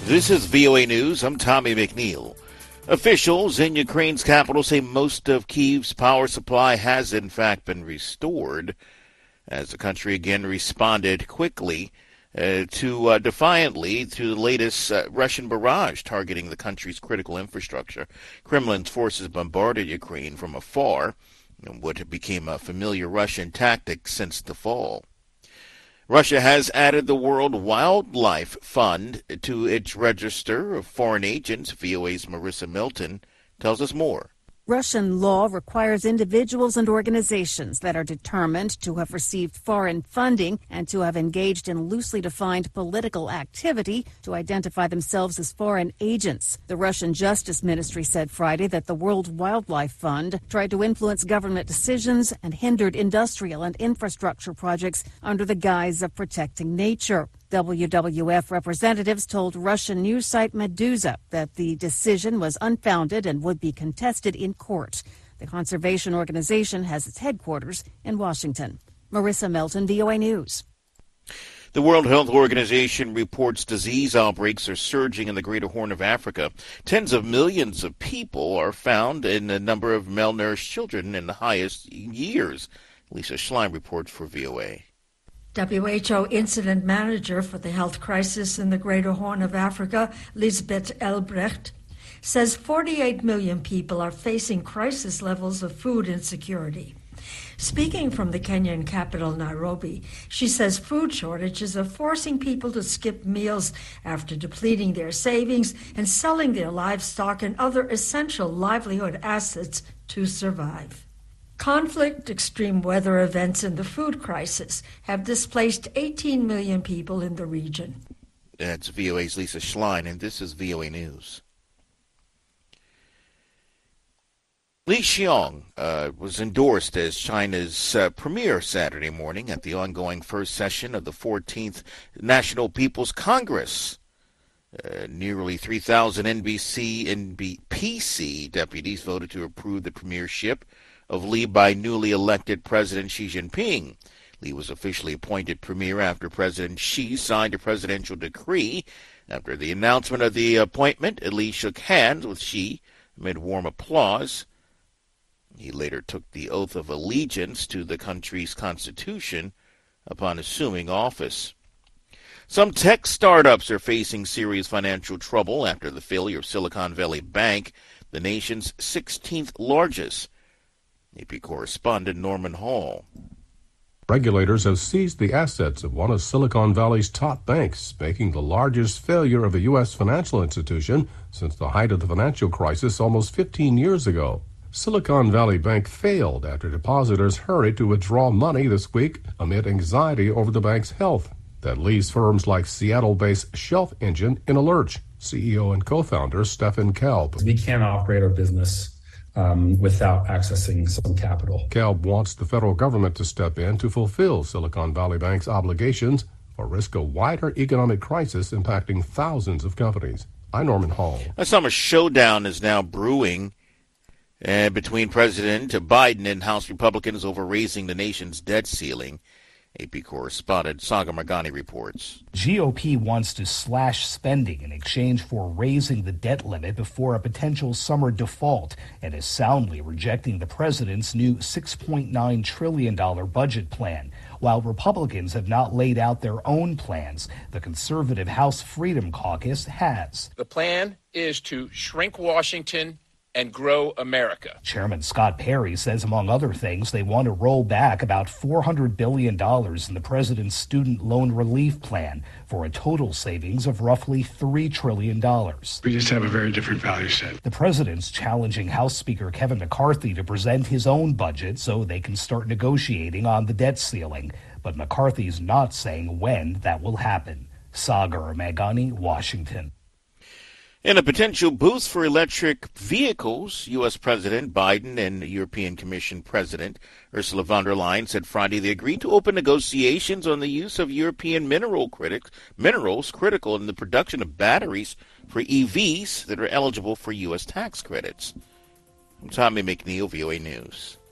This is VOA News. I'm Tommy McNeil. Officials in Ukraine's capital say most of Kyiv's power supply has in fact been restored as the country again responded quickly defiantly to the latest Russian barrage targeting the country's critical infrastructure. Kremlin's forces bombarded Ukraine from afar in what became a familiar Russian tactic since the fall. Russia has added the World Wildlife Fund to its register of foreign agents. VOA's Marissa Milton tells us more. Russian law requires individuals and organizations that are determined to have received foreign funding and to have engaged in loosely defined political activity to identify themselves as foreign agents. The Russian Justice Ministry said Friday that the World Wildlife Fund tried to influence government decisions and hindered industrial and infrastructure projects under the guise of protecting nature. WWF representatives told Russian news site Meduza that the decision was unfounded and would be contested in court. The conservation organization has its headquarters in Washington. Marissa Milton, VOA News. The World Health Organization reports disease outbreaks are surging in the Greater Horn of Africa. Tens of millions of people are found in a number of malnourished children in the highest years. Lisa Schlein reports for VOA. WHO Incident Manager for the health crisis in the Greater Horn of Africa, Lisbeth Elbrecht, says 48 million people are facing crisis levels of food insecurity. Speaking from the Kenyan capital, Nairobi, she says food shortages are forcing people to skip meals after depleting their savings and selling their livestock and other essential livelihood assets to survive. Conflict, extreme weather events, and the food crisis have displaced 18 million people in the region. That's VOA's Lisa Schlein, and this is VOA News. Li Xiong was endorsed as China's premier Saturday morning at the ongoing first session of the 14th National People's Congress. Nearly 3,000 NBC and PC deputies voted to approve the premiership of Li by newly elected President Xi Jinping. Li was officially appointed premier after President Xi signed a presidential decree. After the announcement of the appointment, Li shook hands with Xi amid warm applause. He later took the oath of allegiance to the country's constitution upon assuming office. Some tech startups are facing serious financial trouble after the failure of Silicon Valley Bank, the nation's 16th largest. AP correspondent Norman Hall. Regulators have seized the assets of one of Silicon Valley's top banks, making the largest failure of a U.S. financial institution since the height of the financial crisis almost 15 years ago. Silicon Valley Bank failed after depositors hurried to withdraw money this week amid anxiety over the bank's health. That leaves firms like Seattle-based Shelf Engine in a lurch. CEO and co-founder Stefan Kalb. We can't operate our business without accessing some capital. Kalb wants the federal government to step in to fulfill Silicon Valley Bank's obligations or risk a wider economic crisis impacting thousands of companies. I'm Norman Hall. A summer showdown is now brewing between President Biden and House Republicans over raising the nation's debt ceiling. AP correspondent Saga Margani reports. GOP wants to slash spending in exchange for raising the debt limit before a potential summer default and is soundly rejecting the president's new $6.9 trillion budget plan. While Republicans have not laid out their own plans, the conservative House Freedom Caucus has. The plan is to shrink Washington and grow America. Chairman Scott Perry says, among other things, they want to roll back about $400 billion in the president's student loan relief plan for a total savings of roughly $3 trillion. We just have a very different value set. The president's challenging House Speaker Kevin McCarthy to present his own budget so they can start negotiating on the debt ceiling. But McCarthy's not saying when that will happen. Sagar Meghani, Washington. In a potential boost for electric vehicles, U.S. President Biden and European Commission President Ursula von der Leyen said Friday they agreed to open negotiations on the use of European minerals critical in the production of batteries for EVs that are eligible for U.S. tax credits. I'm Tommy McNeil, VOA News.